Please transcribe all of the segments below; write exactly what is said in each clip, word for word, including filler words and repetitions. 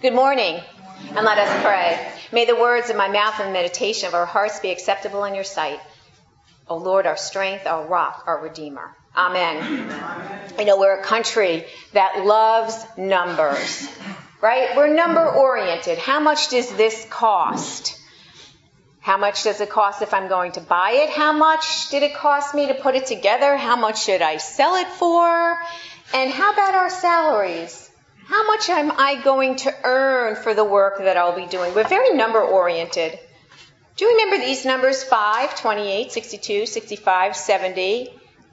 Good morning, and let us pray. May the words of my mouth and the meditation of our hearts be acceptable in your sight. O Lord, our strength, our rock, our redeemer. Amen. Amen. You know, we're a country that loves numbers, right? We're number oriented. How much does this cost? How much does it cost if I'm going to buy it? How much did it cost me to put it together? How much should I sell it for? And how about our salaries? How much am I going to earn for the work that I'll be doing? We're very number oriented. Do you remember these numbers? five, twenty-eight, sixty-two, sixty-five, seventy.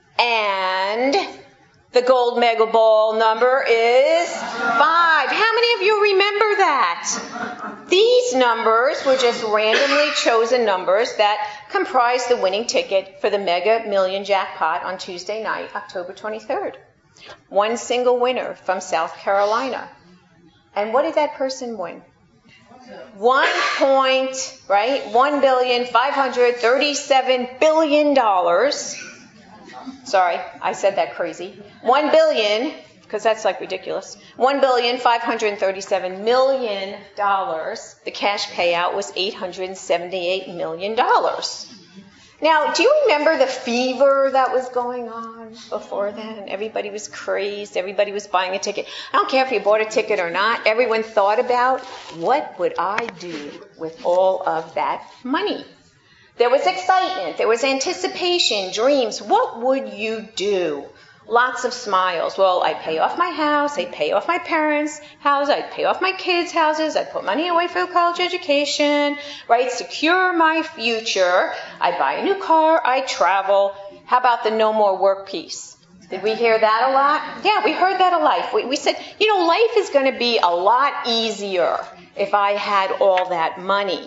And the gold mega ball number is five. How many of you remember that? These numbers were just randomly chosen numbers that comprise the winning ticket for the Mega Million Jackpot on Tuesday night, October twenty-third. One single winner from South Carolina. And what did that person win? One point, right? One billion five hundred thirty-seven billion dollars. Sorry, I said that crazy. One billion, because that's like ridiculous. One billion five hundred thirty-seven million dollars. The cash payout was eight hundred seventy-eight million dollars. Now, do you remember the fever that was going on before then? Everybody was crazed. Everybody was buying a ticket. I don't care if you bought a ticket or not. Everyone thought about, what would I do with all of that money? There was excitement. There was anticipation, dreams. What would you do? Lots of smiles. Well, I'd pay off my house. I'd pay off my parents' house. I'd pay off my kids' houses. I'd put money away for a college education, right? Secure my future. I'd buy a new car. I'd travel. How about the no more work piece? Did we hear that a lot? Yeah, we heard that a lot. We, we said, you know, life is going to be a lot easier if I had all that money.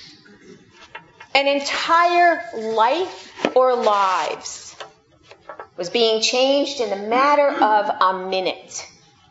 An entire life or lives was being changed in the matter of a minute.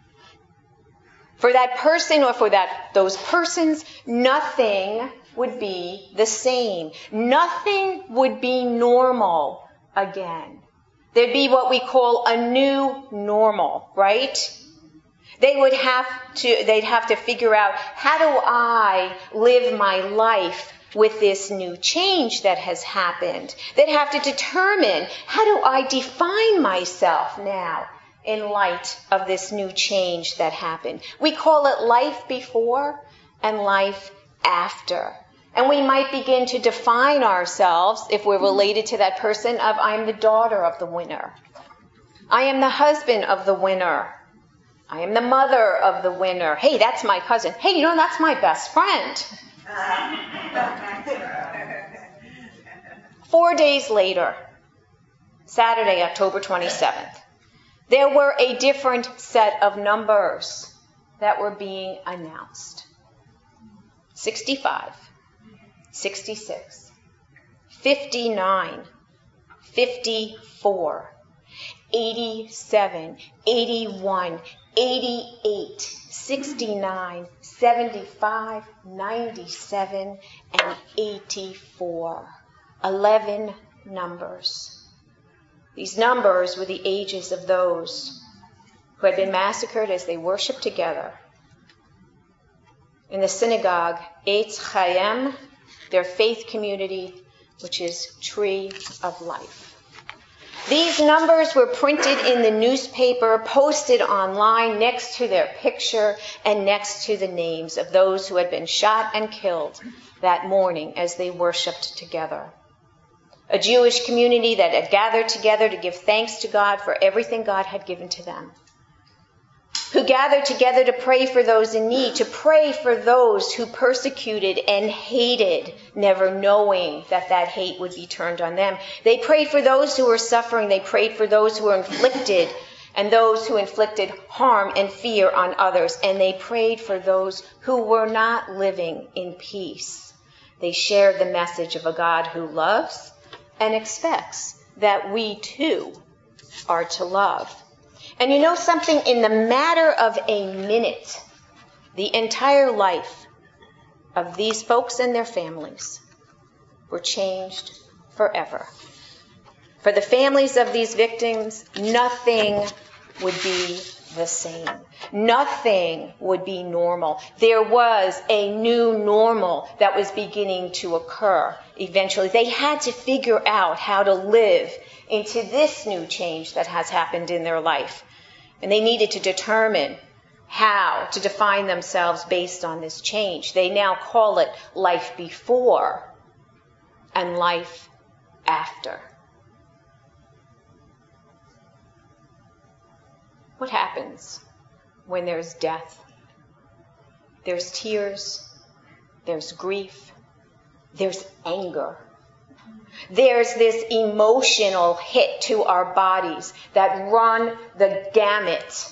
For that person or for that those persons, nothing would be the same. Nothing would be normal again. There'd be what we call a new normal, right? They would have to, they'd have to figure out, how do I live my life with this new change that has happened? They'd have to determine, how do I define myself now in light of this new change that happened? We call it life before and life after. And we might begin to define ourselves, if we're related to that person, of I am the daughter of the winner. I am the husband of the winner. I am the mother of the winner. Hey, that's my cousin. Hey, you know, that's my best friend. Four days later, Saturday, October twenty-seventh, there were a different set of numbers that were being announced. sixty-five, sixty-six, fifty-nine, fifty-four, eighty-seven, eighty-one, eighty-eight, sixty-nine, seventy-five, ninety-seven, and eighty-four. Eleven numbers. These numbers were the ages of those who had been massacred as they worshiped together in the synagogue Eitz Chaim, their faith community, which is Tree of Life. These numbers were printed in the newspaper, posted online next to their picture and next to the names of those who had been shot and killed that morning as they worshiped together. A Jewish community that had gathered together to give thanks to God for everything God had given to them. Who gathered together to pray for those in need, to pray for those who persecuted and hated, never knowing that that hate would be turned on them. They prayed for those who were suffering. They prayed for those who were inflicted and those who inflicted harm and fear on others. And they prayed for those who were not living in peace. They shared the message of a God who loves and expects that we too are to love. And you know something? In the matter of a minute, the entire life of these folks and their families were changed forever. For the families of these victims, nothing would be the same. Nothing would be normal. There was a new normal that was beginning to occur eventually. They had to figure out how to live into this new change that has happened in their life. And they needed to determine how to define themselves based on this change. They now call it life before and life after. What happens when there's death? There's tears, there's grief, there's anger. There's this emotional hit to our bodies that run the gamut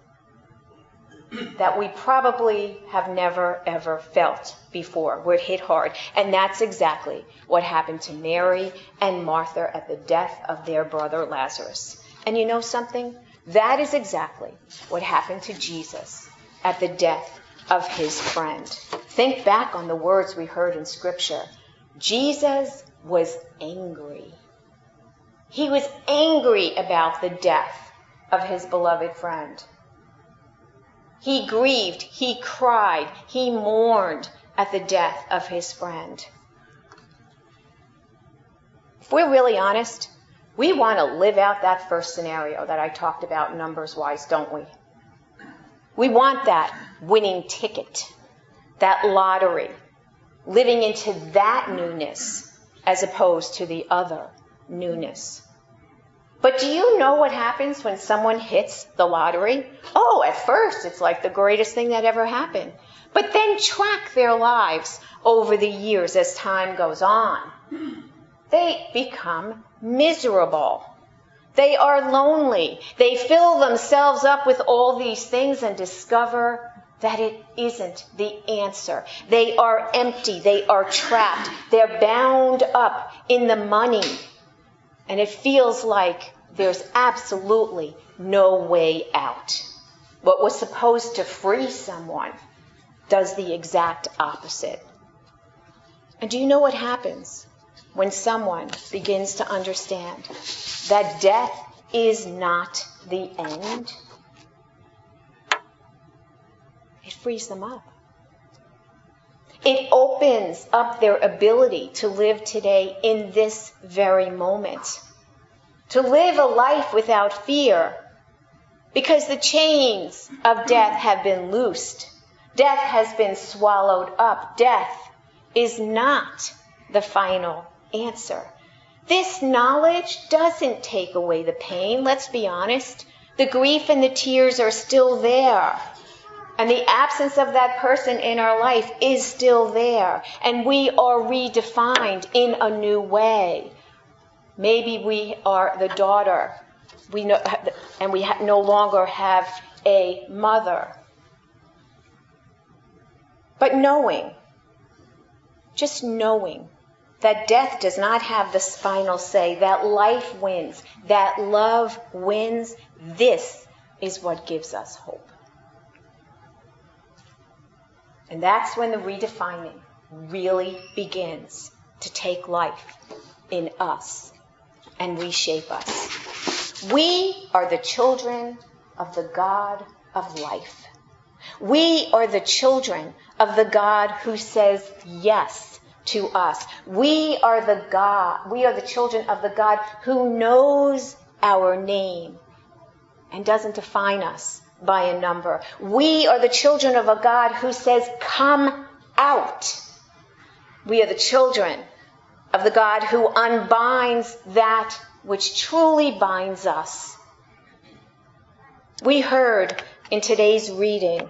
that we probably have never, ever felt before, where it hit hard. And that's exactly what happened to Mary and Martha at the death of their brother Lazarus. And you know something? That is exactly what happened to Jesus at the death of his friend. Think back on the words we heard in Scripture. Jesus was angry. He was angry about the death of his beloved friend. He grieved, he cried, he mourned at the death of his friend. If we're really honest, we want to live out that first scenario that I talked about numbers-wise, don't we? We want that winning ticket, that lottery, living into that newness as opposed to the other newness. But do you know what happens when someone hits the lottery? Oh, at first it's like the greatest thing that ever happened. But then track their lives over the years as time goes on. They become miserable. They are lonely. They fill themselves up with all these things and discover that it isn't the answer. They are empty. They are trapped. They're bound up in the money. And it feels like there's absolutely no way out. What was supposed to free someone does the exact opposite. And do you know what happens when someone begins to understand that death is not the end? It frees them up. It opens up their ability to live today in this very moment. To live a life without fear. Because the chains of death have been loosed. Death has been swallowed up. Death is not the final answer. This knowledge doesn't take away the pain, let's be honest. The grief and the tears are still there. And the absence of that person in our life is still there. And we are redefined in a new way. Maybe we are the daughter, we know, and we no longer have a mother. But knowing, just knowing that death does not have the final say, that life wins, that love wins, this is what gives us hope. And that's when the redefining really begins to take life in us and reshape us. We are the children of the God of life. We are the children of the God who says yes to us. We are the God, we are the children of the God who knows our name and doesn't define us by a number. We are the children of a God who says, come out. We are the children of the God who unbinds that which truly binds us. We heard in today's reading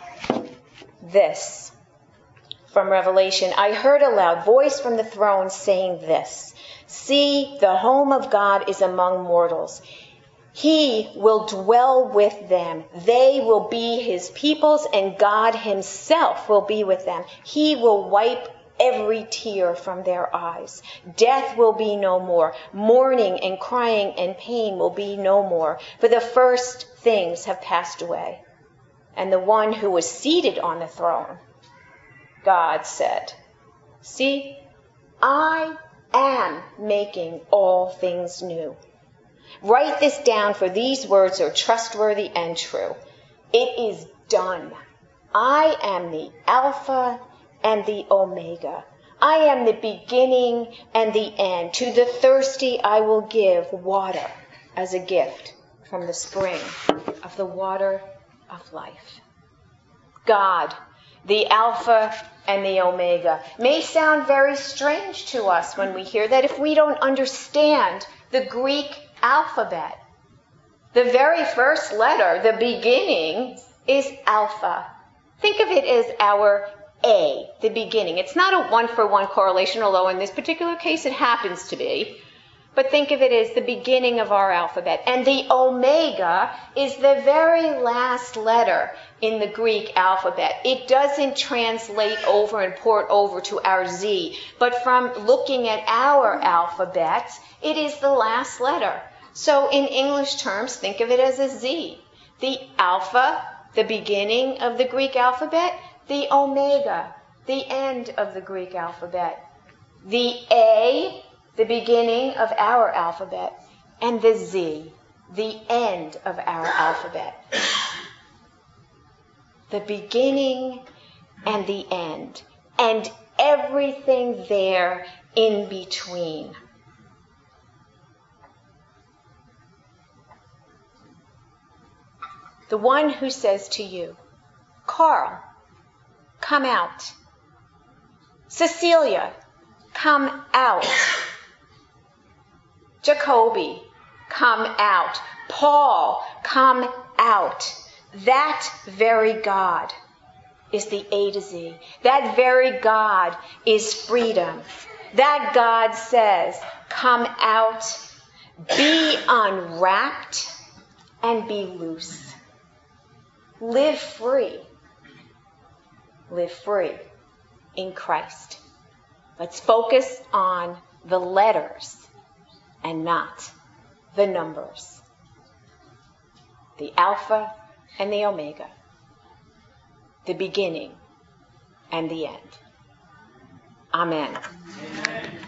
this from Revelation. I heard a loud voice from the throne saying this, see, the home of God is among mortals. He will dwell with them. They will be his peoples, and God himself will be with them. He will wipe every tear from their eyes. Death will be no more. Mourning and crying and pain will be no more. For the first things have passed away. And the one who was seated on the throne, God said, see, I am making all things new. Write this down, for these words are trustworthy and true. It is done. I am the Alpha and the Omega. I am the beginning and the end. To the thirsty I will give water as a gift from the spring of the water of life. God, the Alpha and the Omega, may sound very strange to us when we hear that if we don't understand the Greek alphabet. The very first letter, the beginning, is Alpha. Think of it as our A, the beginning. It's not a one-for-one correlation, although in this particular case it happens to be. But think of it as the beginning of our alphabet. And the Omega is the very last letter in the Greek alphabet. It doesn't translate over and port over to our Z. But from looking at our alphabet, it is the last letter. So in English terms, think of it as a Z. The Alpha, the beginning of the Greek alphabet. The Omega, the end of the Greek alphabet. The A, the beginning of our alphabet, and the Z, the end of our alphabet. The beginning and the end, and everything there in between. The one who says to you, Carl, come out. Cecilia, come out. Jacoby, come out. Paul, come out. That very God is the A to Z. That very God is freedom. That God says, come out, be unwrapped, and be loose. Live free. Live free in Christ. Let's focus on the letters and not the numbers. The Alpha and the Omega. The beginning and the end. Amen. Amen.